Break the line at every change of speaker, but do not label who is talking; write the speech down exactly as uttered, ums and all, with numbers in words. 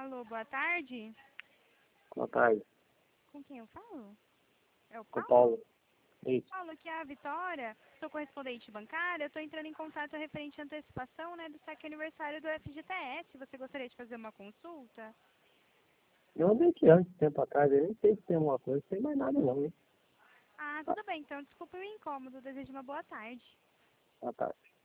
Alô, boa tarde.
Boa tarde.
Com quem eu falo? É o
Com o
Paulo?
Paulo. Isso.
Paulo, aqui é a Vitória. Sou correspondente bancária. Eu estou entrando em contato referente à antecipação, né, do saque aniversário do F G T S. Você gostaria de fazer uma consulta?
Eu andei aqui antes, tempo atrás, eu nem sei se tem alguma coisa, não tem mais nada não, hein?
Ah, tudo bem. Então, desculpe o incômodo. Desejo uma boa tarde.
Boa tarde.